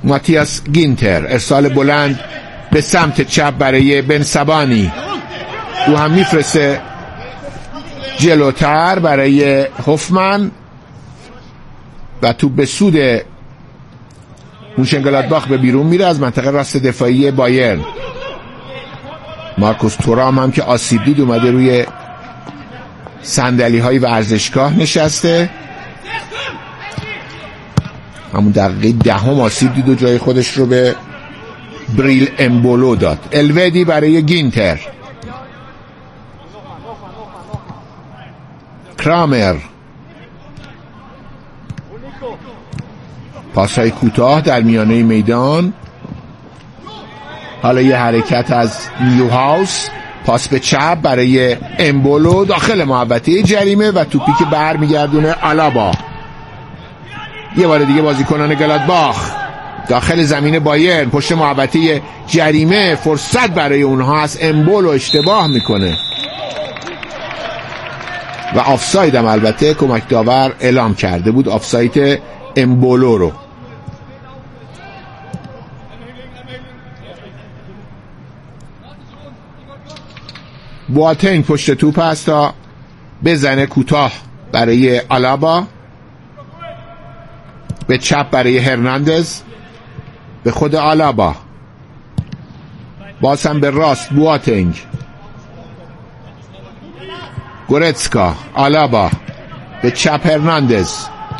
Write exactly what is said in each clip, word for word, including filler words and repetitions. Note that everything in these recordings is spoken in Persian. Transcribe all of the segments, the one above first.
ماتیاس گینتر، ارسال بلند به سمت چپ برای بن سبانی، او هم میفرسته جلوتر برای هوفمن و تو به سود مونشنگلادباخ به بیرون میره از منطقه راست دفاعی بایرن. مارکوس تورام هم که آسیب دید اومده روی صندلی های ورزشگاه نشسته، همون دقیقه دهم آسیب دید و جای خودش رو به بریل امبولو داد. الودی برای گینتر، کرامر، پاسهای کوتاه در میانه میدان. حالا یه حرکت از نیوهاوس، پاس به چپ برای امبولو داخل محوطه جریمه و توپی که بر میگردونه آلابا. یه بار دیگه بازیکنان گلادباخ داخل زمین بایرن پشت محوطه جریمه، فرصت برای اونها هست. امبولو اشتباه میکنه و آفساید هم البته کمک داور اعلام کرده بود آفساید امبولو رو. بواتنگ پشت توپ هست تا بزنه کوتاه برای آلابا، به چپ برای هرناندز، به خود آلابا، باز هم به راست بواتنگ، گورتسکا، آلابا، به چپ هرناندز،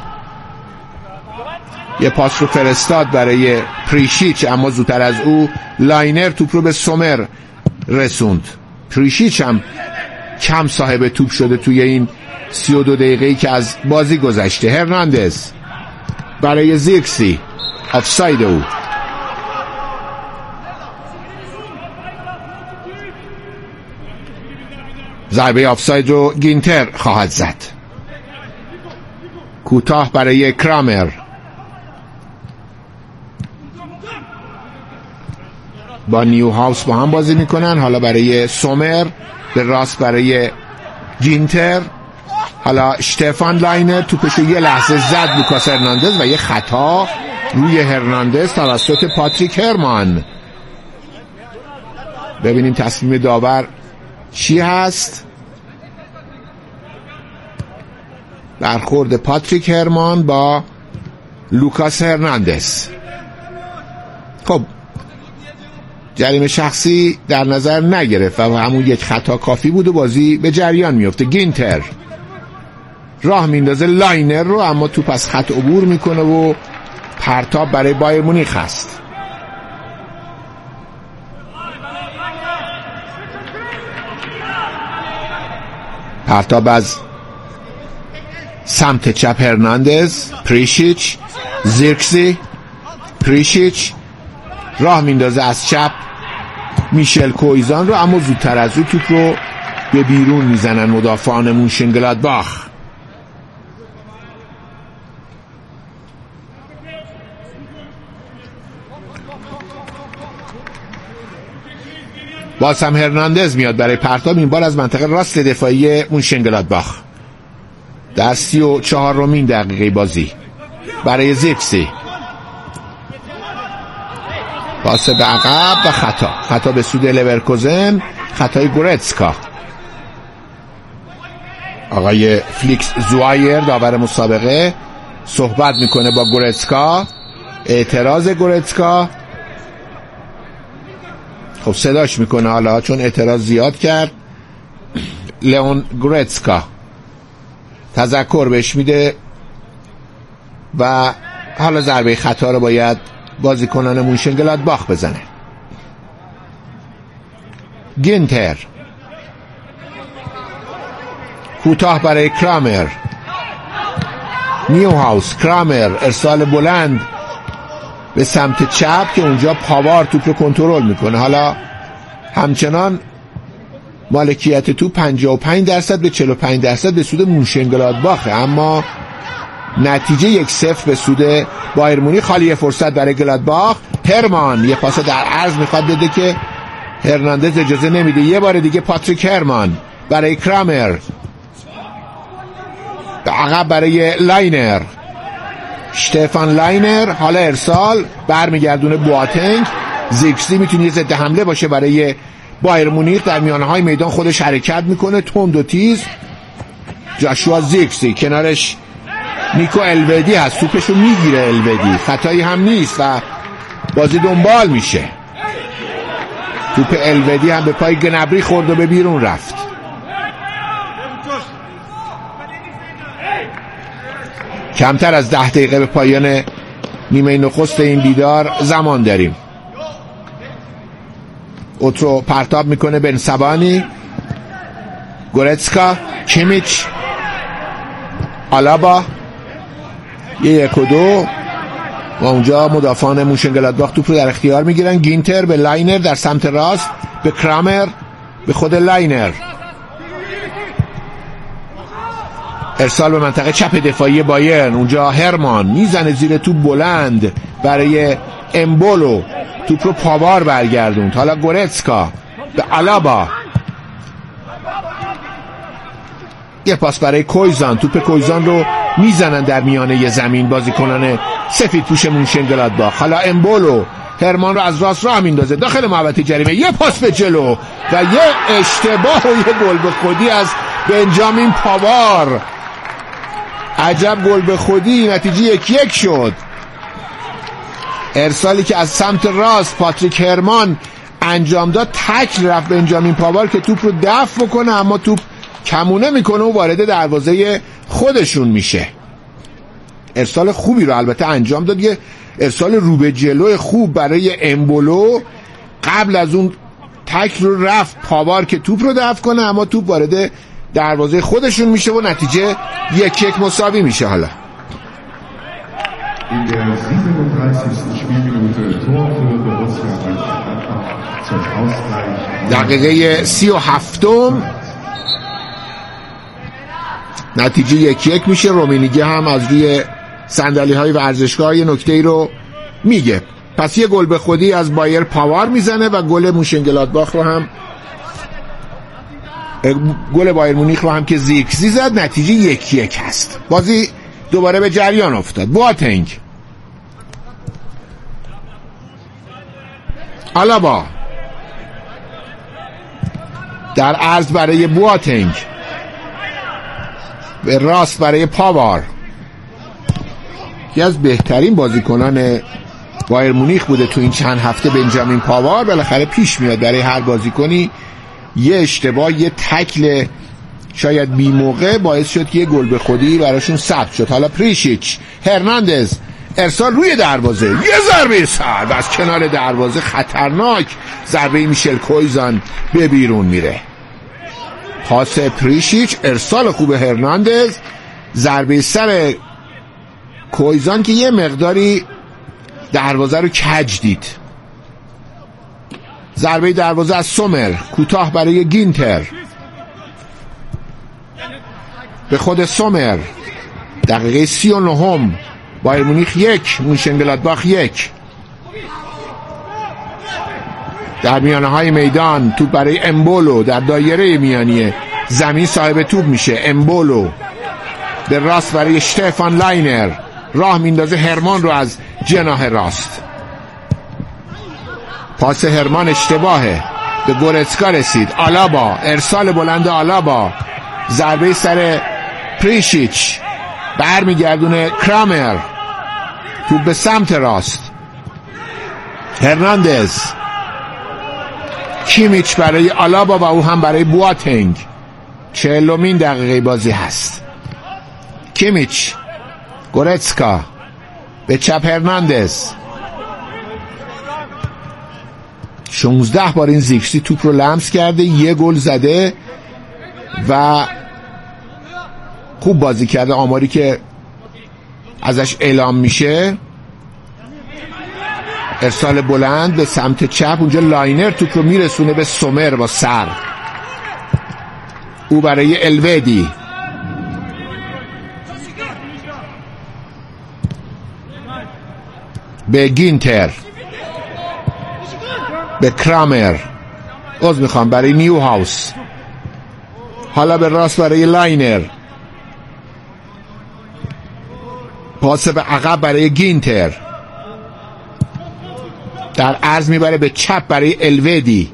یه پاس رو فرستاد برای پریشیچ اما زودتر از او لاینر توپ رو به سومر رسوند. پریشیچ هم کم صاحب توپ شده توی این سی و دو دقیقه‌ای که از بازی گذشته. هرناندز برای زیرکسی، آفساید او. ضربه آفساید رو گینتر خواهد زد. کوتاه برای کرامر، با نیوهاوس با هم بازی میکنن. حالا برای سومر، به راست برای گینتر. حالا شتفان لاینر توپشو یه لحظه زد لوکاس هرناندز و یه خطا روی هرناندز توسط پاتریک هرمان. ببینیم تصمیم داور چی هست. برخورد پاتریک هرمان با لوکاس هرناندز. خب جریمه شخصی در نظر نگرفت و همون یک خطا کافی بود و بازی به جریان میفته. گینتر راه میندازه لاینر رو اما توپ از خط عبور میکنه و پرتاب برای بایر مونیخ است. پرتاب از سمت چپ هرناندز، پریشیچ، زیرکسی، پریشیچ راه میندازه از چپ میشل کویزان رو اما زودتر از او توپ رو به بیرون میزنن مدافعان مونشنگلادباخ. باز هم هرناندز میاد برای پرتاب، این بار از منطقه راست دفاعی مونشنگلادباخ در سی و چهارمین دقیقه بازی برای زیرکسی. پاس به عقب و خطا خطا به سود لورکوزن، خطای گورتسکا. آقای فلیکس زوایر داور مسابقه صحبت میکنه با گورتسکا. اعتراض گورتسکا، خب صداش میکنه حالا چون اعتراض زیاد کرد. لئون گورتسکا تذکر بهش میده و حالا ضربه خطا رو باید بازیکنان مونشنگلادباخ بزنه. گینتر کوتاه برای کرامر، نیوهاوس، کرامر ارسال بلند به سمت چپ که اونجا پاوار توپ رو کنترل میکنه. حالا همچنان مالکیت توپ پنجاه و پنج درصد به چهل و پنج درصد به سود مونشنگلادباخه اما نتیجه یک صفر به سود بایر مونیخ. خالی فرصت برای گلادباخ. هرمان یه پاس در عرض میخواد بده که هرناندز اجازه نمیده. یه بار دیگه پاتریک هرمان برای کرامر، عقب برای لاینر، شتفان لاینر، حالا ارسال برمیگردونه بواتنگ. زیکسی میتونه یه ضد حمله باشه برای بایر مونیخ. در میانهای میدان خودش حرکت میکنه تند و تیز. جاشوا زیکسی، کنارش نیکو الودی هست، توپشو میگیره الودی، خطایی هم نیست و بازی دنبال میشه. توپ الودی هم به پای گنبری خورد و به بیرون رفت. کمتر از ده دقیقه به پایان نیمه نخست این دیدار زمان داریم. اوترو پرتاب میکنه بن سبانی، گورتسکا، کیمیچ، آلابا، یه یک و دو و اونجا مدافعان موشنگلادباخ توپ رو در اختیار میگیرن. گینتر به لاینر در سمت راست، به کرامر، به خود لاینر، ارسال به منطقه چپ دفاعی بایرن. اونجا هرمان میزنه زیر توپ بلند برای امبولو، توپ رو پاوار برگردوند. حالا گورتسکا به آلابا، یه پاس برای کویزان، توپ کویزان رو میزنن در میانه زمین بازیکنان سفید پوش مونشنگلادباخ. حالا امبولو هرمان رو از راست راه میندازه داخل محوطه جریمه، یه پاس به جلو و یه اشتباه و یه گل به خودی از بنجامین پاوار. عجب گل به خودی، نتیجه یک یک شد. ارسالی که از سمت راست پاتریک هرمان انجام داد، تکل رفت بنجامین پاوار که توپ رو دفع بکنه، اما توپ کمونه میکنه و وارد دروازه خودشون میشه. ارسال خوبی رو البته انجام داد، یه ارسال رو به جلو خوب برای امبولو. قبل از اون تکل رو رفت پاوار که توپ رو دفع کنه، اما توپ وارد دروازه خودشون میشه و نتیجه یک یک مساوی میشه. حالا دقیقه سی و هفتم نتیجه یک یک میشه. رومینیگه هم از روی صندلی های ورزشگاه یه نکته رو میگه. پس یه گل به خودی از بایر پاوار میزنه و گل موشنگلادباخ رو هم گل بایر مونیخ رو هم که زیکسی زد. نتیجه یک یک هست. بازی دوباره به جریان افتاد. بواتنگ، آلابا در عرض برای بواتنگ، به راست برای پاوار. یکی از بهترین بازیکنان بایر مونیخ بوده تو این چند هفته بنجامین پاوار. بالاخره پیش میاد برای هر بازیکنی یه اشتباه، یه تکل شاید بی موقع باعث شد که یه گل به خودی براشون ثبت شد. حالا پریشیچ، هرناندز، ارسال روی دروازه، یه ضربه سرد از کنار دروازه خطرناک، ضربه میشل کویزان به بیرون میره. پاس پریشیچ، ارسال خوب هرناندز، ضربه سر کویزان که یه مقداری دروازه رو کج دید. ضربه دروازه از سومر، کوتاه برای گینتر، به خود سومر. دقیقه سی و نهم بایر مونیخ یک مونشنگلادباخ یک. در میانه های میدان توپ برای امبولو در دایره میانی زمین صاحب توپ میشه. امبولو به راست برای شتفان لاینر، راه میندازه هرمان رو از جناح راست. پاس هرمان اشتباهه، به گورتسکا رسید. آلابا، ارسال بلند آلابا، ضربه سر پریشیچ، برمیگردونه کرامر، توپ به سمت راست. هرناندز، کیمیچ برای آلابا و او هم برای بواتنگ. چهلمین دقیقه بازی هست. کیمیچ، گورتسکا، به چپ هرناندز. شانزده بار این زیکسی توپ رو لمس کرده، یه گل زده و خوب بازی کرده. آماری که ازش اعلام میشه، ارسال بلند به سمت چپ، اونجا لاینر توپ رو میرسونه به سومر با سر، او برای الودی. به گینتر، به کرامر، عذر میخوام، برای نیو هاوس. حالا به راست برای لاینر، پاس به عقب برای گینتر، در عرض میبره به چپ برای الودی.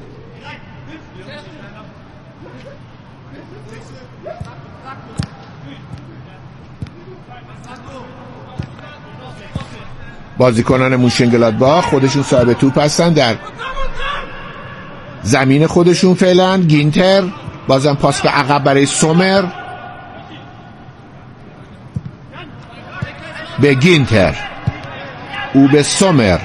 بازیکنان موشنگلادباخ خودشون صاحب توپ هستن در زمین خودشون فعلا. گینتر بازم پاس به عقب برای سومر، به گینتر، او به سومر،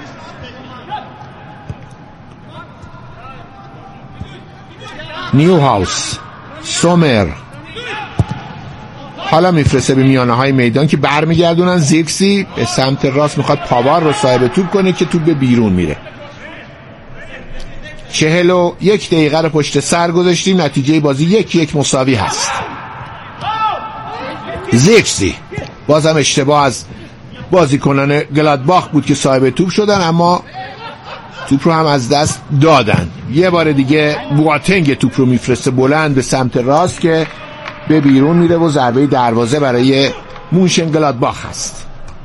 نیوهاوس، سومر، حالا میفرسته به میانه های میدان که برمیگردونن. زیرکسی به سمت راست میخواد پاور رو صاحب توپ کنه که توپ به بیرون میره. چهل و یک دقیقه رو پشت سر گذاشتیم، نتیجه بازی یک یک مساوی هست. زیرکسی بازم اشتباه از بازیکنان گلادباخ بود که صاحب توپ شدن، اما توپ رو هم از دست دادن. یه بار دیگه بواتنگ توپ رو میفرسته بلند به سمت راست که به بیرون میره و ضربه دروازه برای موشنگلادباخ هست.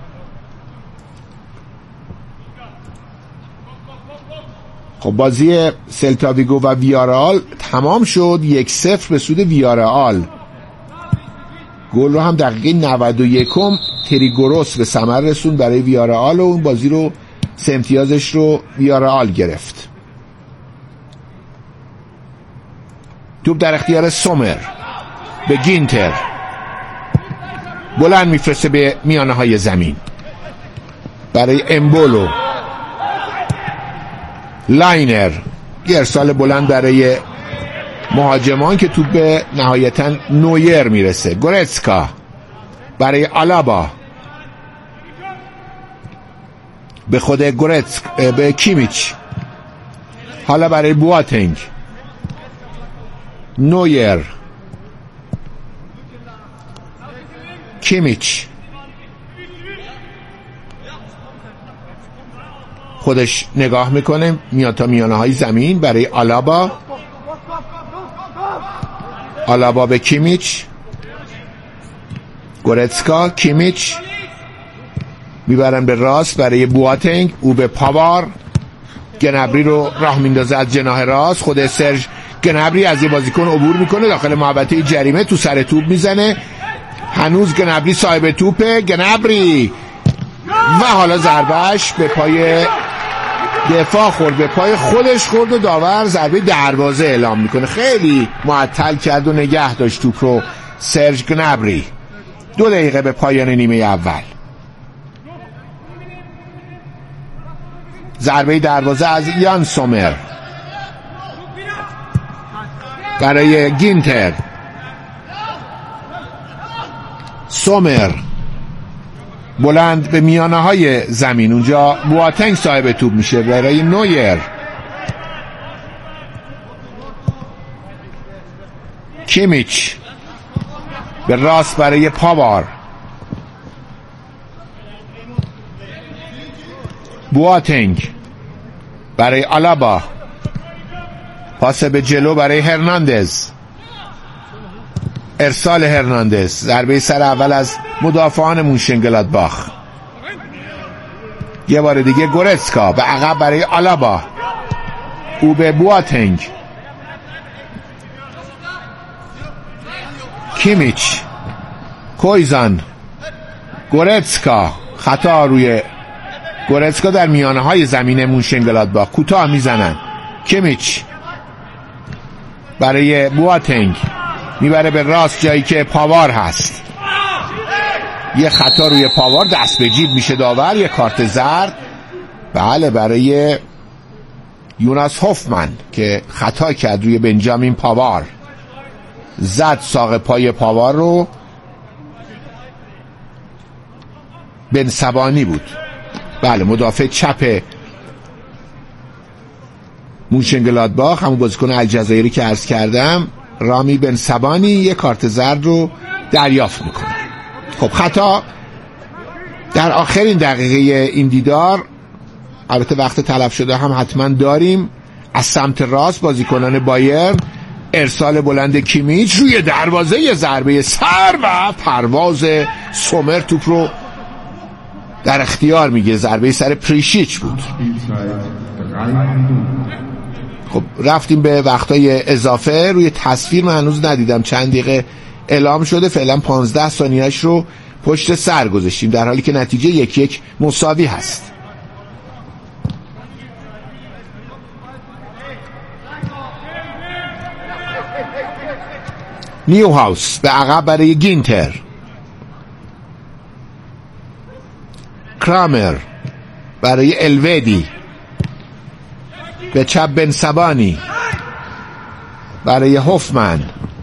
خب بازی سلتا ویگو و ویارال تمام شد، یک صفر به سود ویارال. گل رو هم دقیقه نود و یکم تریگوروس به ثمر رسون برای ویارال و اون بازی رو سه امتیازش رو ویارال گرفت. توپ در اختیار سومر، به گینتر، بلند میفرسته به میانه های زمین برای امبولو، لاینر، یه ارسال بلند برای مهاجمان که توپ به نهایتا نویر میرسه. گورتسکا برای آلابا، به خود گورتسکا، به کیمیچ، حالا برای بواتنگ، نویر، کیمیچ، خودش نگاه میکنه میاد تا میانه های زمین برای آلابا، آلابا به کیمیچ، گورتسکا، کیمیچ میبرن به راست برای بواتنگ، او به پاوار، گنبری رو راه میندازه از جناح راست. خود سرژ گنبری از یه بازیکن عبور میکنه، داخل محوطه جریمه تو سر توپ میزنه. هنوز گنبری صاحب توپه، گنبری و حالا ضربهش به پای دفاع خورد، به پای خودش خورد و داور ضربه دروازه اعلام میکنه. خیلی معطل کرد و نگه داشت توپ رو سرژ گنبری. دو دقیقه به پایان نیمه اول. ضربه دروازه از یان سومر برای گینتر، سومر بلند به میانه های زمین، اونجا بواتنگ صاحب توپ میشه برای نویر، کیمیچ به راست برای پاوار، بواتنگ برای آلابا، پاس به جلو برای هرناندز، ارسال هرناندز، ضربه سر اول از مدافعان موشنگلادباخ. یه بار دیگه گورتسکا به عقب برای آلابا، او به بواتنگ، کیمیچ، کویزان، گورتسکا، خطا روی گورتسکا در میانه های زمین موشنگلادباخ، کوتاه میزنن. کیمیچ برای بواتنگ میبره به راست جایی که پاوار هست، یه خطا روی پاوار، دست به جیب میشه داور، یه کارت زرد بله برای یوناس هوفمن که خطا کرد روی بنجامین پاوار، زد ساق پای پاوار رو. بن سبانی بود بله مدافع چپ موشنگلادباخ، همون بازیکن الجزایری که عرض کردم، رامی بن سبانی یک کارت زرد رو دریافت میکنه. خب خطا در آخرین دقیقه این دیدار، البته وقت تلف شده هم حتما داریم، از سمت راست بازیکنان بایرن، ارسال بلند کیمیچ روی دروازه، ضربه سر و پرواز سومر توپ رو در اختیار میگه. ضربه سر پریشیچ بود. خب رفتیم به وقتای اضافه. روی تصویر من هنوز ندیدم چند دقیقه اعلام شده. فعلا پانزده ثانیه‌اش رو پشت سر گذاشتیم در حالی که نتیجه یک یک مساوی هست. نیو هاوس به عقب برای گینتر. کرامر برای الودی. به چپ بنسبانی برای هوفمن.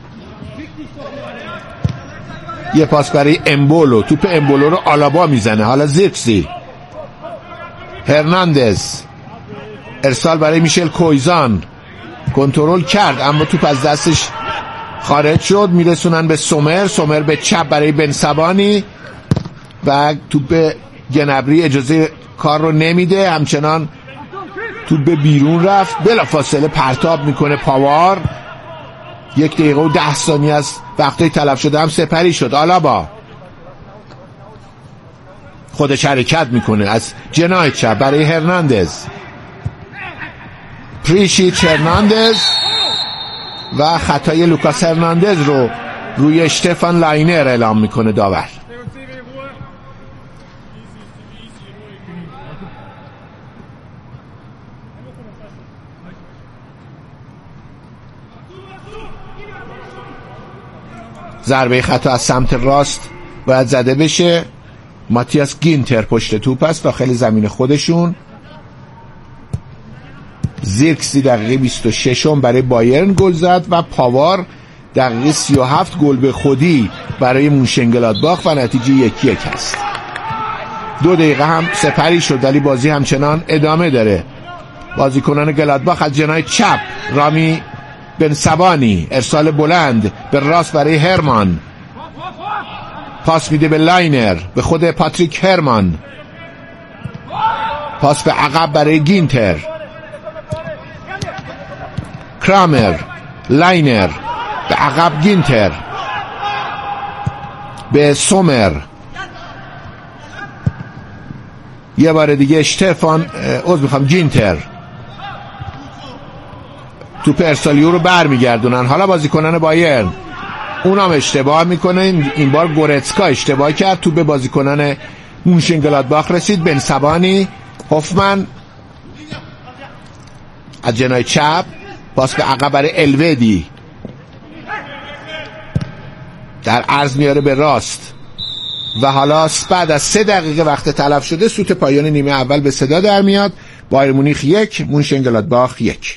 یه پاس برای امبولو. توپ امبولو رو آلابا میزنه. حالا زیرکسی. هرناندز. ارسال برای میشل کویزان. کنترل کرد اما توپ از دستش خارج شد. میرسونن به سومر. سومر به چپ برای بنسبانی و توپ گنبری اجازه کار رو نمیده. همچنان توپ به بیرون رفت. بلافاصله پرتاب میکنه پاوار. یک دقیقه و ده ثانیه از وقتی تلف شده هم سپری شد. آلابا خودش حرکت میکنه از جناح چپ برای هرناندز. پریشیچ هرناندز و خطای لوکاس هرناندز رو روی اشتفان لاینر اعلام میکنه داور. ضربه خطا از سمت راست باید زده بشه. ماتیاس گینتر پشت توپ است داخل زمین خودشون. زیرکسی دقیقه بیست و شش برای بایرن گل زد و پاوار دقیقه سی و هفت گل به خودی برای مونشنگلادباخ و نتیجه یک یک است. دو دقیقه هم سپری شد ولی بازی همچنان ادامه داره. بازیکنان گلادباخ از جناح چپ رامی بنسبانی. ارسال بلند به راست برای هرمان. پاس میده به لاینر. به خود پاتریک هرمان. پاس به عقب برای گینتر. کرامر. لاینر به عقب. گینتر به سومر. یه بار دیگه اشتفان عذر میخوام گینتر توپ ارسالیو رو بر میگردونن. حالا بازیکنان بایرن اونم اشتباه میکنه. این بار گورتسکا اشتباه کرد. توپ به بازیکنان مونشنگلادباخ رسید. بنسبانی. هوفمن از جناح چپ پاس به عقب برای الودی. در عرض میاره به راست و حالا بعد از سه دقیقه وقت تلف شده سوت پایان نیمه اول به صدا در میاد. بایر مونیخ یک مونشنگلادباخ یک.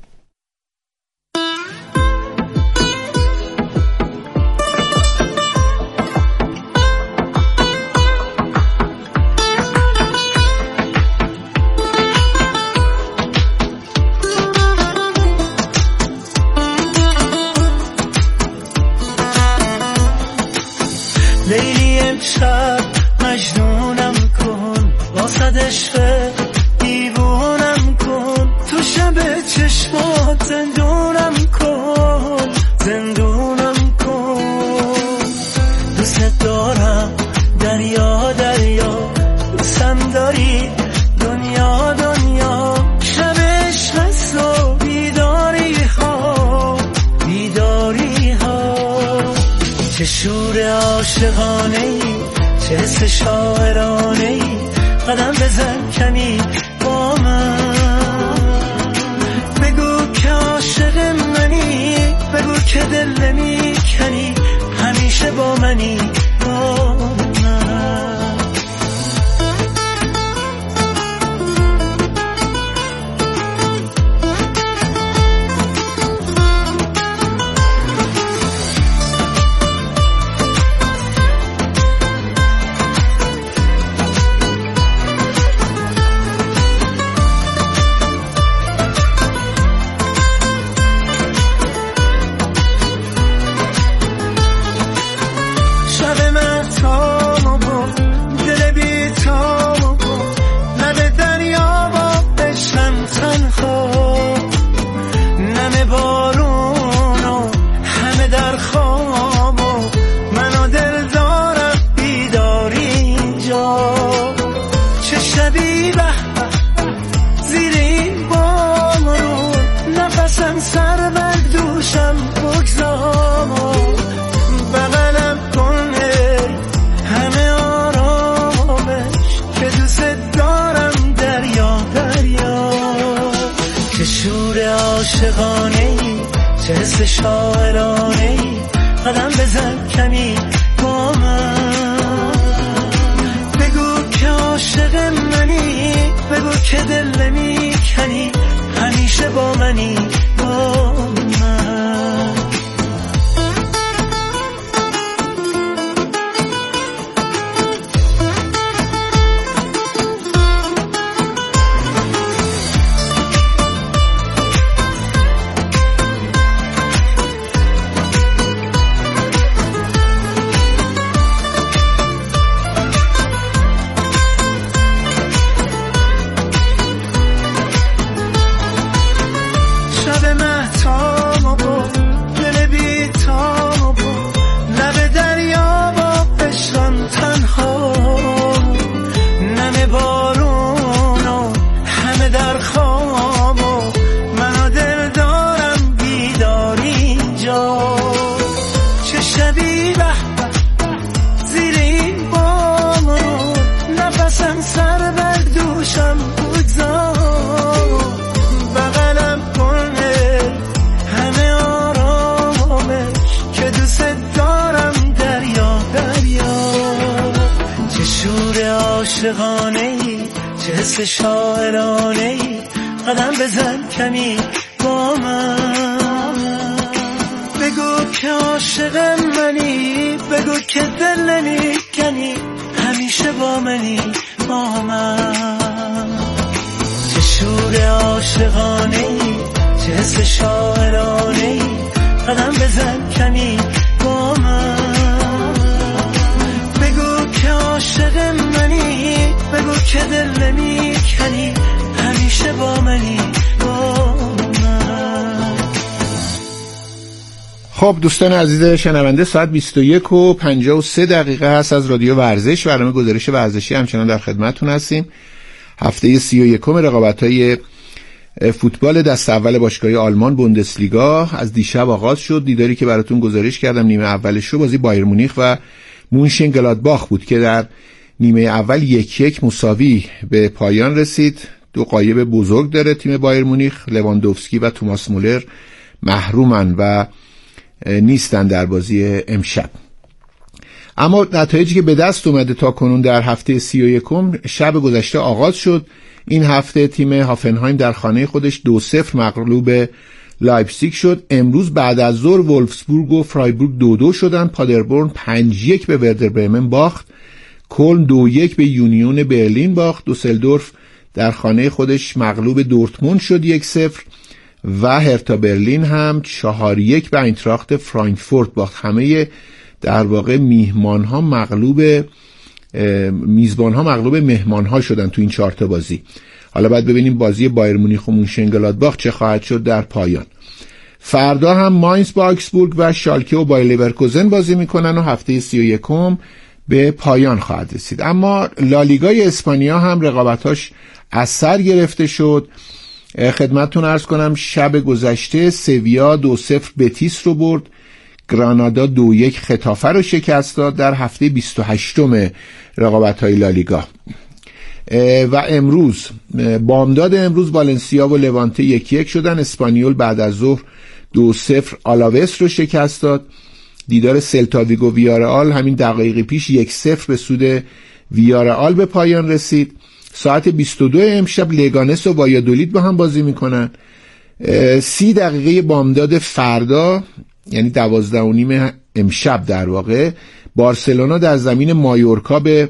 لیلی امشب مجنونم کن واسد عشق دیوونم کن تو شب چشمات زندونم کن زندونم کن دوست دارم دریا دریا دوستم داری دنیا دنیا شب عشق و بیداری ها بیداری ها چه شور عاشقانه ای چه حس شاعرانه ای قدم بزن کمی با من بگو که عاشق منی بگو که دل نمی کنی همیشه با منی با من. عاشقانه‌ای، چه حس شاعرانه‌ای، قدم بزن کمی با من. بگو که عاشق منی، بگو که دل نمی‌کنی، همیشه با منی با من. چه حس شاعرانه‌ای، قدم بزن کمی با من. بگو که عاشق منی، بگو که دل نمی‌کنی، همیشه با منی با من. چه شور عاشقانه‌ای، چه حس شاعرانه‌ای، قدم بزن کمی با من. بگو که عاشق منی، بگو که دل نمی‌کنی، همیشه با منی با من. خب دوستان عزیز شنونده، ساعت بیست و یک و پنجاه و سه دقیقه هست از رادیو ورزش. برنامه گزارش ورزشی همچنان در خدمتتون هستیم. هفته سی و یکم رقابت‌های فوتبال دست اول باشگاهی آلمان بوندسلیگا از دیشب آغاز شد. دیداری که براتون گزارش کردم نیمه اولش رو بازی بایر مونیخ و مونشنگلادباخ بود که در نیمه اول یک یک مساوی به پایان رسید. دو غایب بزرگ داره تیم بایر مونیخ، لواندوفسکی و توماس مولر محرومن و نیستن در بازی امشب. اما نتایجی که به دست اومده تا کنون در هفته سی و یکم شب گذشته آغاز شد. این هفته تیم هافنهایم در خانه خودش دو صفر مغلوب لایپزیگ شد. امروز بعد از ظهر وولفسبورگ و فرایبورگ دو دو شدن. پادربورن پنج یک به وردر برمن باخت. کلن دو یک به یونیون برلین باخت. دوسلدورف در خانه خودش مغلوب دورتموند شد یک صفر و هرتا برلین هم چهار یک به اینتراخت فرانکفورت باخت. همه در واقع میهمان ها مغلوب میزبان ها مغلوب مهمان ها شدن تو این چهار تا بازی. حالا باید ببینیم بازی بایر مونیخ و مونشنگلادباخ چه خواهد شد در پایان. فردا هم ماینز با آکسبورگ و شالکه و بایر لیورکوزن بازی میکنن و هفته سی و یکم به پایان خواهد رسید. اما لالیگای اسپانیا هم رقابتاش از سر گرفته شد. خدمتتون عرض کنم شب گذشته سویا دو صفر بتیس رو برد. گرانادا دو یک خطافه رو شکست داد در هفته بیست و هشتم رقابت‌های لالیگا. و امروز بامداد امروز والنسیا و لوانته یک یک شدن. اسپانیول بعد از ظهر دو صفر آلاوس رو شکست داد. دیدار سلتا ویگو ویارئال همین دقایقی پیش یک صفر به سود ویارئال به پایان رسید. ساعت بیست و دو امشب لگانس و وایادولید با هم بازی میکنن. سی دقیقه بامداد فردا یعنی دوازده و نیم امشب در واقع بارسلونا در زمین مایورکا به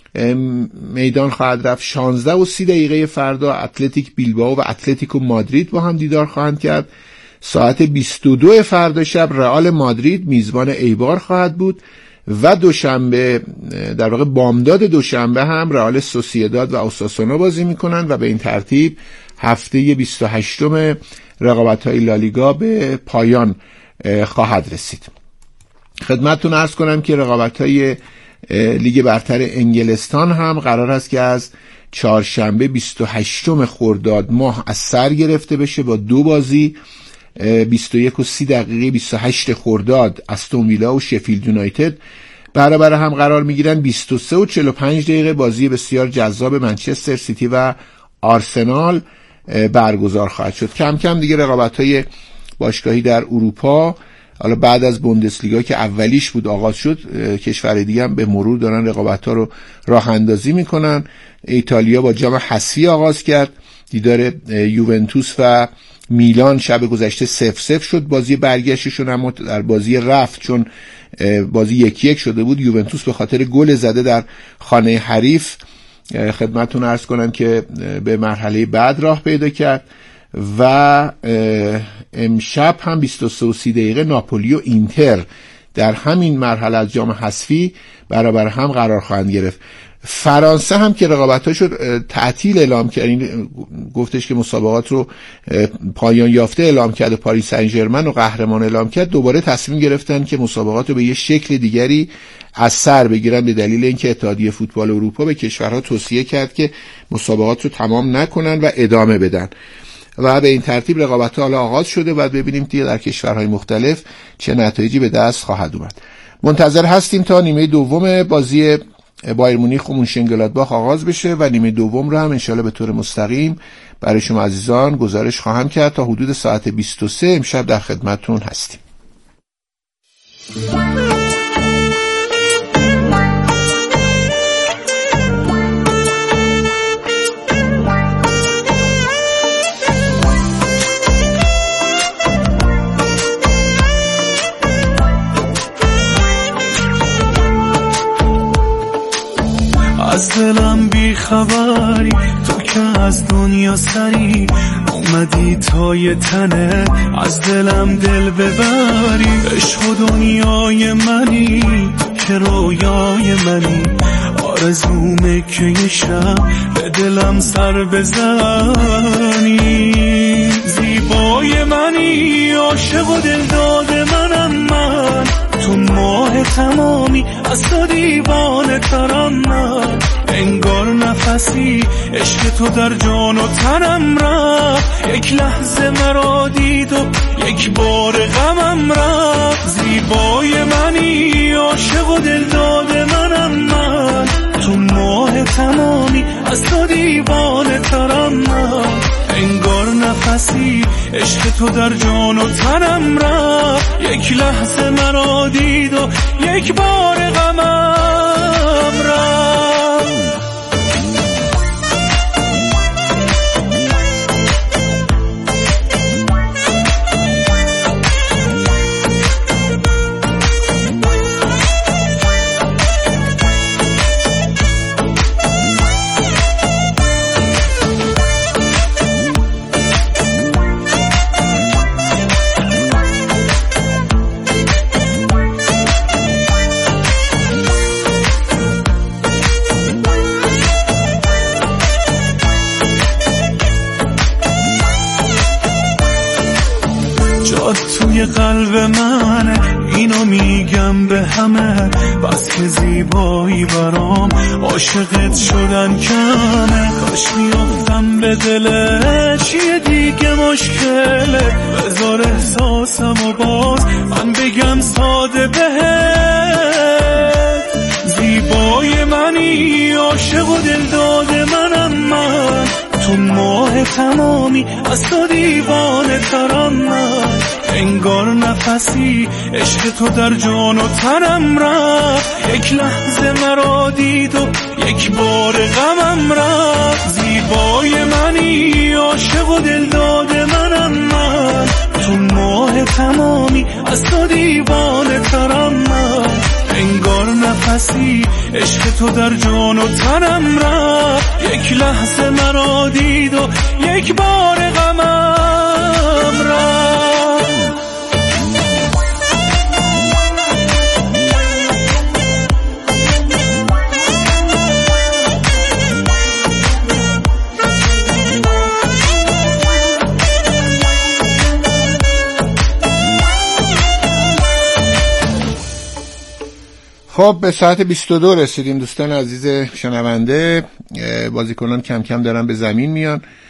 میدان خواهد رفت. شانزده و سی دقیقه فردا اتلتیک بیلبائو و اتلتیکو مادرید با هم دیدار خواهند کرد. ساعت بیست و دو فردا شب رئال مادرید میزبان ایبار خواهد بود و دوشنبه در واقع بامداد دوشنبه هم رئال سوسییداد و اوساسونا بازی میکنن و به این ترتیب هفته بیست و هشتم رقابت‌های لالیگا به پایان خواهد رسید. خدمتتون عرض کنم که رقابت‌های لیگ برتر انگلستان هم قرار است که از چهارشنبه بیست و هشتم خرداد ماه از سر گرفته بشه با دو بازی. بیست و یک و سی دقیقه بیست و هشت خرداد استون ویلا و شفیلد یونایتد برابر هم قرار میگیرن. بیست و سه و چهل و پنج دقیقه بازی بسیار جذاب منچستر سیتی و آرسنال برگزار خواهد شد. کم کم دیگه رقابت‌های باشگاهی در اروپا، حالا بعد از بوندسلیگا که اولیش بود آغاز شد، کشور دیگه هم به مرور دارن رقابت‌ها رو راه اندازی میکنن. ایتالیا با جام حذفی آغاز کرد، دیدار یوونتوس و میلان شب گذشته صفر صفر شد بازی برگشتشون، اما در بازی رفت چون بازی یکی یک شده بود، یوونتوس به خاطر گل زده در خانه حریف خدمتتون عرض کنم که به مرحله بعد راه پیدا کرد. و امشب هم بیست و سه و سی دقیقه ناپولی و اینتر در همین مرحله از جام حذفی برابر هم قرار خواهند گرفت. فرانسه هم که رقابتاشو تعطیل اعلام کرد، این گفتش که مسابقات رو پایان یافته اعلام کرد و پاریس سن ژرمن رو قهرمان اعلام کرد، دوباره تصمیم گرفتن که مسابقات رو به یه شکل دیگری از سر بگیرن به دلیل اینکه اتحادیه فوتبال اروپا به کشورها توصیه کرد که مسابقات رو تمام نکنن و ادامه بدن و به این ترتیب رقابت‌ها حالا آغاز شده و ببینیم دیگه در کشورهای مختلف چه نتایجی به دست خواهد اومد. منتظر هستیم تا نیمه دوم بازی بایر مونیخ و مونشنگلادباخ آغاز بشه و نیمه دوم رو هم انشالله به طور مستقیم برای شما عزیزان گزارش خواهم کرد. تا حدود ساعت بیست و سه امشب در خدمتتون هستیم. از دلم بی خبری، تو که از دنیا سری اومدی تا یه تنه از دلم دل ببری. عشق و دنیای منی، تو که رویای منی، آرزومه که یه شب به دلم سر بزنی. زیبای منی، عاشق و دل داده منم من، تو ماه تمامی از تو دیوانه ترم من. انگار نفسی عشق تو در جان و تنم رفت، یک لحظه مرا دید و یک بار غمم رفت. زیبای منی، عاشق و دل داده منم من، تو ماه تمامی از تو دیوانه ترم من. انگار نفسی عشق تو در جان و تنم رفت، یک لحظه مرا دید و یک بار غمم رفت. توی قلب منه، اینو میگم به همه، بس که زیبایی برام عاشقت شدن کمه. کاش میافتم به دلت، چیه دیگه مشکله، بذار احساسم و باز من بگم ساده بهت. زیبای منی، عاشق و دل داده منم من، تو ماه تمامی از تو دیوانه ترم من. انگار نفسی عشق تو در جان و تنم رفت، یک لحظه مرا دید و یک بار غمم رفت. زیبای منی، عاشق و دل داده منم من، تو ماه تمامی از تو دیوانه ترم من. انگار نفسی عشق تو در جان و تنم رفت، یک لحظه مرا دید و یک بار غمم رفت. خب به ساعت بیست و دو رسیدیم دوستان عزیز شنونده. بازیکنان کم کم دارن به زمین میان.